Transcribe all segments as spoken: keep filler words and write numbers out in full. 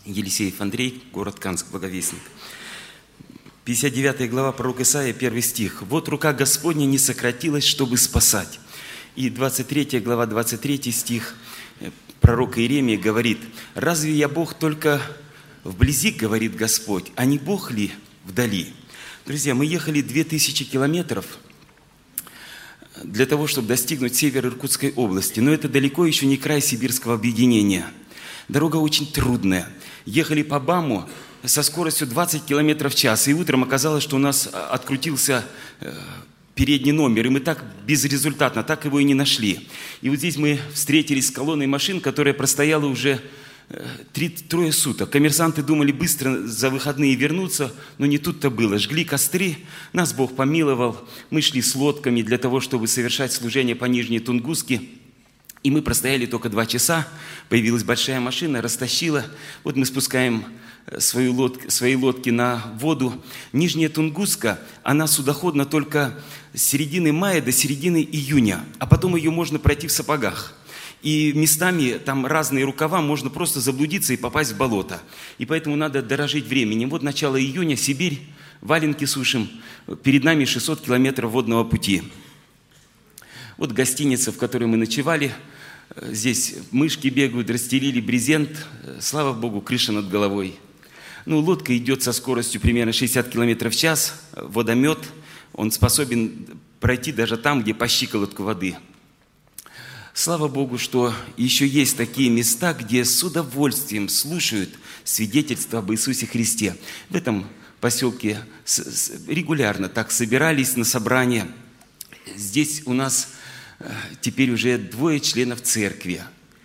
Елисеев Андрей, город Канск, Благовестник. пятьдесят девятая глава, пророк Исаия, первый стих. «Вот рука Господня не сократилась, чтобы спасать». И двадцать третья глава, двадцать третий стих, пророк Иеремия говорит: «Разве я Бог только вблизи, говорит Господь, а не Бог ли вдали?» Друзья, мы ехали две тысячи километров для того, чтобы достигнуть севера Иркутской области. Но это далеко еще не край сибирского объединения. Дорога очень трудная. Ехали по БАМу со скоростью двадцать километров в час. И утром оказалось, что у нас открутился передний номер. И мы так безрезультатно, так его и не нашли. И вот здесь мы встретились с колонной машин, которая простояла уже Три, трое суток. Коммерсанты думали быстро за выходные вернуться, но не тут-то было. Жгли костры, нас Бог помиловал. Мы шли с лодками для того, чтобы совершать служение по Нижней Тунгуске. И мы простояли только два часа. Появилась большая машина, растащила. Вот мы спускаем свою лодку, свои лодки на воду. Нижняя Тунгуска, она судоходна только с середины мая до середины июня. А потом ее можно пройти в сапогах. И местами там разные рукава, можно просто заблудиться и попасть в болото. И поэтому надо дорожить временем. Вот начало июня, Сибирь, валенки сушим. Перед нами шестьсот километров водного пути. Вот гостиница, в которой мы ночевали. Здесь мышки бегают, расстелили брезент. Слава Богу, крыша над головой. Ну, лодка идет со скоростью примерно шестьдесят километров в час. Водомет, он способен пройти даже там, где по щиколотку воды. Слава Богу, что еще есть такие места, где с удовольствием слушают свидетельство об Иисусе Христе. В этом поселке регулярно так собирались на собрания. Здесь у нас теперь уже двое членов церкви.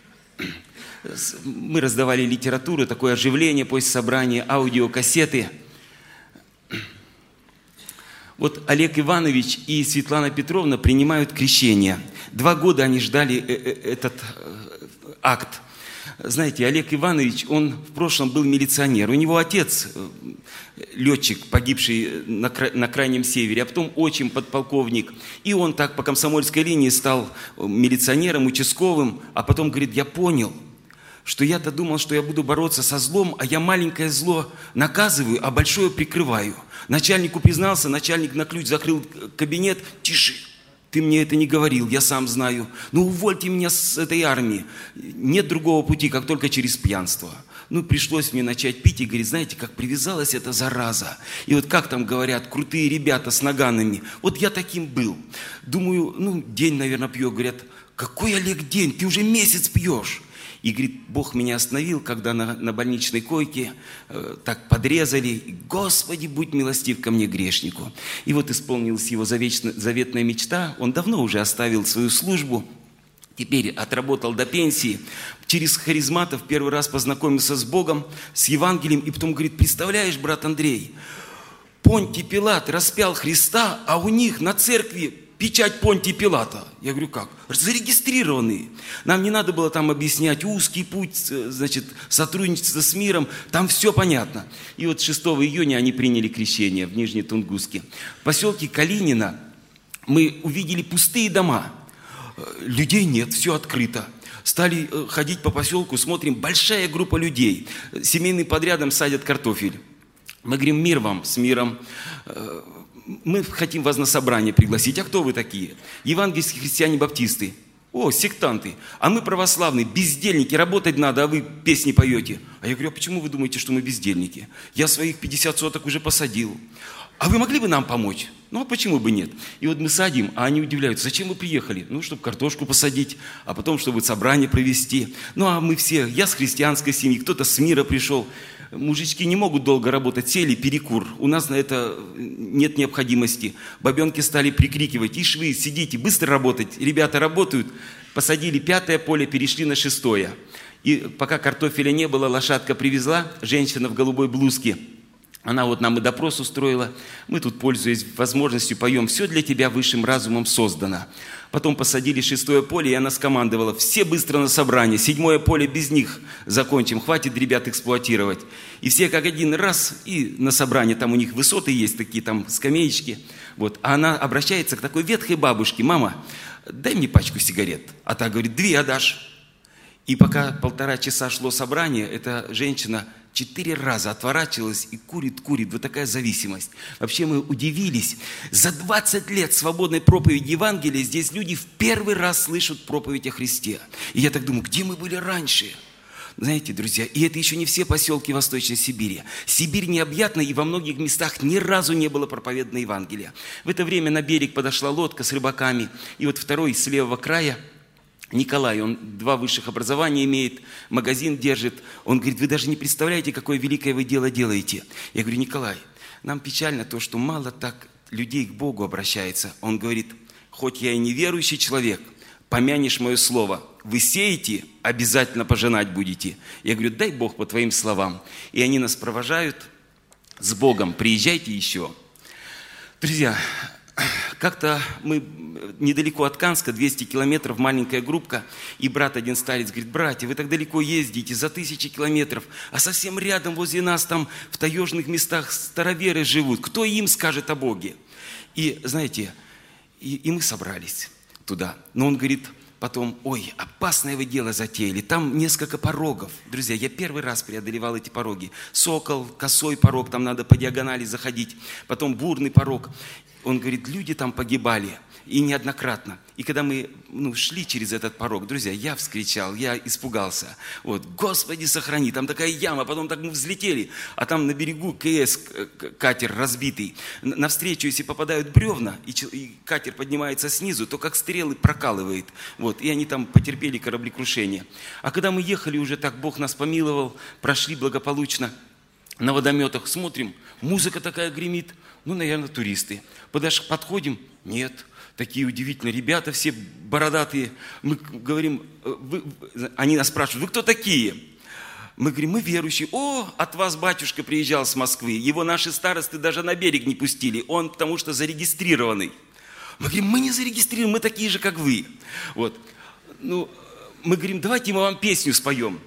Мы раздавали литературу, такое оживление после собрания, аудиокассеты. Вот Олег Иванович и Светлана Петровна принимают крещение. Два года они ждали этот акт. Знаете, Олег Иванович, он в прошлом был милиционер. У него отец, летчик, погибший на, кра... на Крайнем Севере, а потом отчим подполковник. И он так по комсомольской линии стал милиционером, участковым, а потом говорит: я понял, что я-то думал, что я буду бороться со злом, а я маленькое зло наказываю, а большое прикрываю. Начальнику признался, начальник на ключ закрыл кабинет. Тише, ты мне это не говорил, я сам знаю. Ну, увольте меня с этой армии. Нет другого пути, как только через пьянство. Ну, пришлось мне начать пить, и говорит: знаете, как привязалась эта зараза. И вот как там говорят, крутые ребята с наганами. Вот я таким был. Думаю, ну, день, наверное, пью. Говорят: какой, Олег, день? Ты уже месяц пьешь. И, говорит, Бог меня остановил, когда на, на больничной койке э, так подрезали. Господи, будь милостив ко мне, грешнику. И вот исполнилась его завечно, заветная мечта. Он давно уже оставил свою службу. Теперь отработал до пенсии. Через харизматов первый раз познакомился с Богом, с Евангелием. И потом говорит: представляешь, брат Андрей, Понтий Пилат распял Христа, а у них на церкви печать Понтия Пилата. Я говорю: как? Зарегистрированные. Нам не надо было там объяснять узкий путь, значит, сотрудничество с миром. Там все понятно. И вот шестого июня они приняли крещение в Нижней Тунгуске. В поселке Калинина мы увидели пустые дома. Людей нет, все открыто. Стали ходить по поселку, смотрим, большая группа людей. Семейным подрядом садят картофель. Мы говорим: мир вам, с миром. Мы хотим вас на собрание пригласить. А кто вы такие? Евангельские христиане-баптисты. О, сектанты. А мы православные, бездельники, работать надо, а вы песни поете. А я говорю: а почему вы думаете, что мы бездельники? Я своих пятьдесят соток уже посадил. А вы могли бы нам помочь? Ну, а почему бы нет? И вот мы садим, а они удивляются: зачем вы приехали? Ну, чтобы картошку посадить, а потом, чтобы собрание провести. Ну, а мы все, я с христианской семьи, кто-то с мира пришел. Мужички не могут долго работать, сели, перекур. У нас на это нет необходимости. Бабенки стали прикрикивать: ишь вы, сидите, быстро работать. Ребята работают. Посадили пятое поле, перешли на шестое. И пока картофеля не было, лошадка привезла, женщина в голубой блузке. Она вот нам и допрос устроила. Мы тут, пользуясь возможностью, поем: «Все для тебя высшим разумом создано». Потом посадили шестое поле, и она скомандовала: все быстро на собрание, седьмое поле без них закончим, хватит ребят эксплуатировать. И все как один раз, и на собрание, там у них высоты есть такие, там скамеечки. Вот. А она обращается к такой ветхой бабушке: мама, дай мне пачку сигарет. А та говорит: две отдашь. И пока полтора часа шло собрание, эта женщина четыре раза отворачивалась и курит, курит. Вот такая зависимость. Вообще мы удивились. За двадцать лет свободной проповеди Евангелия здесь люди в первый раз слышат проповедь о Христе. И я так думаю, где мы были раньше? Знаете, друзья, и это еще не все поселки Восточной Сибири. Сибирь необъятна, и во многих местах ни разу не было проповедано Евангелие. В это время на берег подошла лодка с рыбаками, и вот второй с левого края, Николай, он два высших образования имеет, магазин держит. Он говорит, вы даже не представляете, какое великое вы дело делаете. Я говорю, Николай, нам печально то, что мало так людей к Богу обращается. Он говорит, хоть я и неверующий человек, помянешь мое слово, вы сеете, обязательно пожинать будете. Я говорю, дай Бог по твоим словам. И они нас провожают с Богом, приезжайте еще. Друзья, как-то мы недалеко от Канска, двести километров, маленькая группка, и брат один старец говорит, братья, вы так далеко ездите, за тысячи километров, а совсем рядом возле нас там в таежных местах староверы живут, кто им скажет о Боге? И знаете, и, и мы собрались туда, но он говорит потом, ой, опасное вы дело затеяли, там несколько порогов. Друзья, я первый раз преодолевал эти пороги. Сокол, косой порог, там надо по диагонали заходить, потом бурный порог. Он говорит, люди там погибали, и неоднократно. И когда мы ну, шли через этот порог, друзья, я вскричал, я испугался. Вот, Господи, сохрани, там такая яма, потом так мы взлетели, а там на берегу КС, катер разбитый. Навстречу, если попадают бревна, и, и катер поднимается снизу, то как стрелы прокалывает. Вот, и они там потерпели кораблекрушение. А когда мы ехали уже так, Бог нас помиловал, прошли благополучно, на водометах смотрим, музыка такая гремит, ну, наверное, туристы. Подошли, подходим, нет, такие удивительные ребята, все бородатые. Мы говорим, вы, они нас спрашивают, вы кто такие? Мы говорим, мы верующие. О, от вас батюшка приезжал с Москвы, его наши старосты даже на берег не пустили, он потому что зарегистрированный. Мы говорим, мы не зарегистрированы, мы такие же, как вы. Вот. Ну, мы говорим, давайте мы вам песню споем.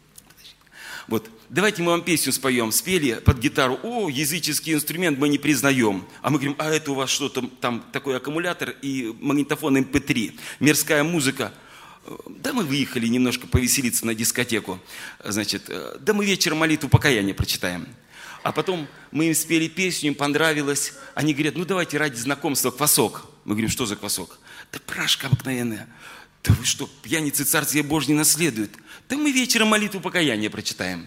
Вот, давайте мы вам песню споем. Спели под гитару. О, языческий инструмент мы не признаем. А мы говорим, а это у вас что-то там, такой аккумулятор и магнитофон эм пэ три. Мирская музыка. Да мы выехали немножко повеселиться на дискотеку. Значит, да мы вечером молитву покаяния прочитаем. А потом мы им спели песню, им понравилось. Они говорят, ну давайте ради знакомства квасок. Мы говорим, что за квасок? Да брашка обыкновенная. Да вы что, пьяницы Царствие Божье не наследуют? Да мы вечером молитву покаяния прочитаем.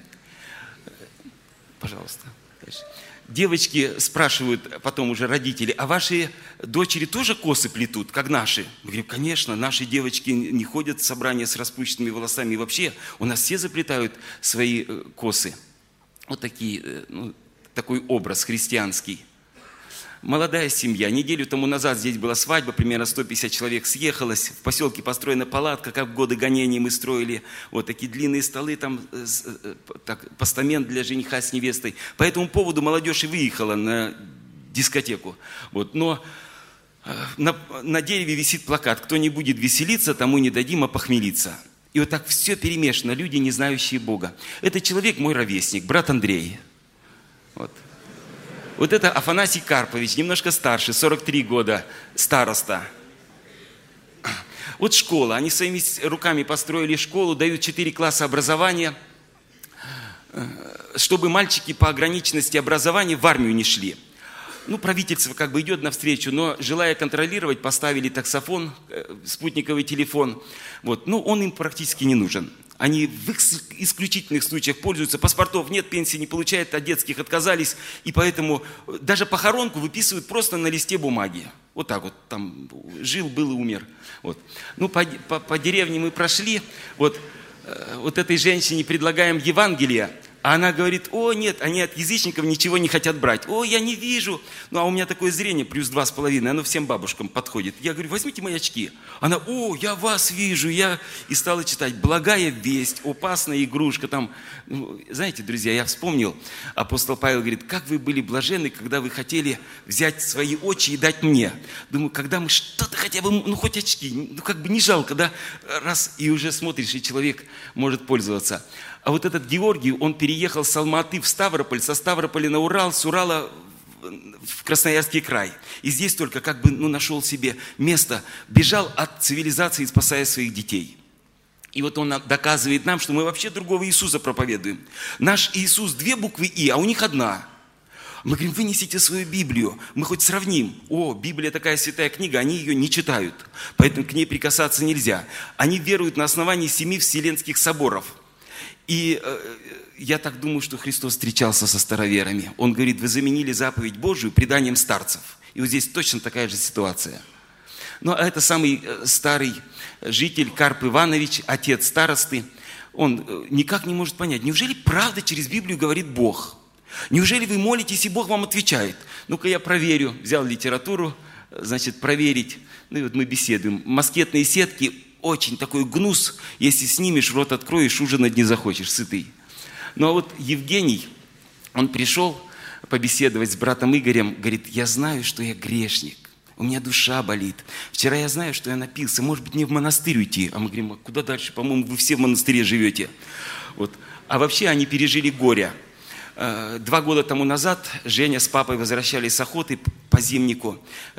Пожалуйста. Девочки спрашивают потом уже родители, а ваши дочери тоже косы плетут, как наши? Мы говорим, конечно, наши девочки не ходят в собрания с распущенными волосами. И вообще у нас все заплетают свои косы. Вот такие, ну, такой образ христианский. Молодая семья. Неделю тому назад здесь была свадьба, примерно сто пятьдесят человек съехалось. В поселке построена палатка, как в годы гонений мы строили. Вот такие длинные столы, там так, постамент для жениха с невестой. По этому поводу молодежь и выехала на дискотеку. Вот. Но на, на дереве висит плакат: кто не будет веселиться, тому не дадим опохмелиться. И вот так все перемешано, люди, не знающие Бога. Этот человек мой ровесник, брат Андрей. Вот. Вот это Афанасий Карпович, немножко старше, сорок три года, староста. Вот школа, они своими руками построили школу, дают четыре класса образования, чтобы мальчики по ограниченности образования в армию не шли. Ну, правительство как бы идет навстречу, но, желая контролировать, поставили таксофон, спутниковый телефон. Вот. Но он им практически не нужен. Они в исключительных случаях пользуются, паспортов нет, пенсии не получают, от детских отказались, и поэтому даже похоронку выписывают просто на листе бумаги. Вот так вот, там жил, был и умер. Вот. Ну, по, по, по деревне мы прошли, вот, вот этой женщине предлагаем Евангелие, а она говорит: о, нет, они от язычников ничего не хотят брать. О, я не вижу. Ну, а у меня такое зрение, плюс два с половиной, оно всем бабушкам подходит. Я говорю: возьмите мои очки. Она: о, я вас вижу. Я... И стала читать: благая весть, опасная игрушка. Там, ну, знаете, друзья, я вспомнил, апостол Павел говорит: как вы были блаженны, когда вы хотели взять свои очи и дать мне. Думаю, когда мы что-то хотя бы, ну, хоть очки, ну, как бы не жалко, да, раз, и уже смотришь, и человек может пользоваться. А вот этот Георгий, он переехал с Алматы в Ставрополь, со Ставрополя на Урал, с Урала в Красноярский край. И здесь только как бы, ну, нашел себе место, бежал от цивилизации, спасая своих детей. И вот он доказывает нам, что мы вообще другого Иисуса проповедуем. Наш Иисус две буквы «И», а у них одна. Мы говорим, вынесите свою Библию, мы хоть сравним. О, Библия такая святая книга, они ее не читают, поэтому к ней прикасаться нельзя. Они веруют на основании семи вселенских соборов. И э, я так думаю, что Христос встречался со староверами. Он говорит, вы заменили заповедь Божию преданием старцев. И вот здесь точно такая же ситуация. Ну, а это самый старый житель Карп Иванович, отец старосты. Он никак не может понять, неужели правда через Библию говорит Бог? Неужели вы молитесь, и Бог вам отвечает? Ну-ка я проверю. Взял литературу, значит, проверить. Ну и вот мы беседуем. Москетные сетки, очень такой гнус. Если снимешь, рот откроешь, ужинать не захочешь, сытый. Ну а вот Евгений, он пришел побеседовать с братом Игорем, говорит, я знаю, что я грешник. У меня душа болит. Вчера я знаю, что я напился. Может быть, мне в монастырь уйти? А мы говорим, а куда дальше? По-моему, вы все в монастыре живете. Вот. А вообще они пережили горе. Два года тому назад Женя с папой возвращались с охоты по зимнику.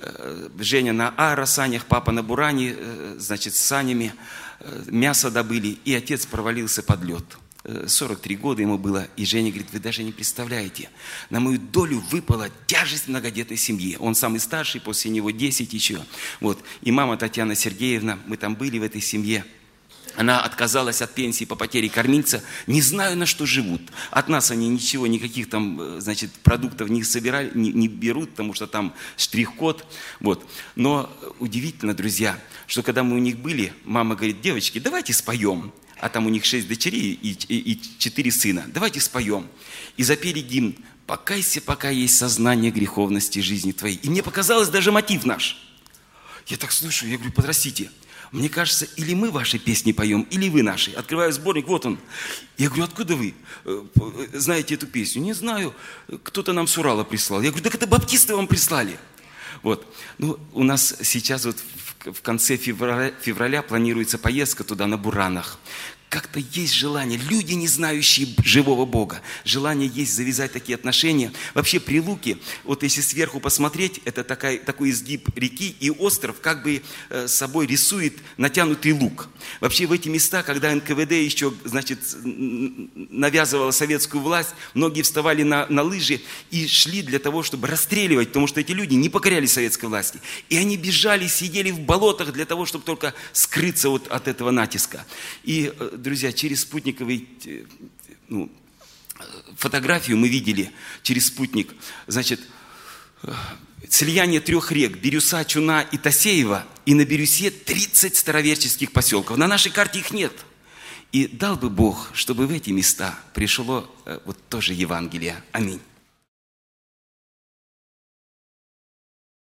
Женя на аэросанях, папа на буране, значит, с санями. Мясо добыли, и отец провалился под лед. сорок три года ему было, и Женя говорит, вы даже не представляете, на мою долю выпала тяжесть многодетной семьи. Он самый старший, после него десять еще. Вот. И мама Татьяна Сергеевна, мы там были в этой семье. Она отказалась от пенсии по потере кормильца. Не знаю, на что живут. От нас они ничего, никаких там, значит, продуктов не собирали, не, не берут, потому что там штрих-код. Вот. Но удивительно, друзья, что когда мы у них были, мама говорит, девочки, давайте споем. А там у них шесть дочерей и, и, и четыре сына. Давайте споем. И запели гимн «Покайся, пока есть сознание греховности жизни твоей». И мне показалось даже мотив наш. Я так слушаю, я говорю, подрастите. Мне кажется, или мы ваши песни поем, или вы наши. Открываю сборник, вот он. Я говорю, откуда вы знаете эту песню? Не знаю, кто-то нам с Урала прислал. Я говорю, так это баптисты вам прислали. Вот. Ну, у нас сейчас вот в конце февраля, февраля планируется поездка туда на буранах. Как-то есть желание, люди, не знающие живого Бога, желание есть завязать такие отношения. Вообще при Луке, вот если сверху посмотреть, это такая, такой изгиб реки, и остров как бы э, собой рисует натянутый лук. Вообще в эти места, когда эн ка вэ дэ еще, значит, навязывала советскую власть, многие вставали на, на лыжи и шли для того, чтобы расстреливать, потому что эти люди не покоряли советской власти. И они бежали, сидели в болотах для того, чтобы только скрыться вот от этого натиска. И друзья, через спутниковый, ну, фотографию мы видели через спутник, значит, слияние трех рек, Бирюса, Чуна и Тасеева, и на Бирюсе тридцать староверческих поселков. На нашей карте их нет. И дал бы Бог, чтобы в эти места пришло вот тоже Евангелие. Аминь.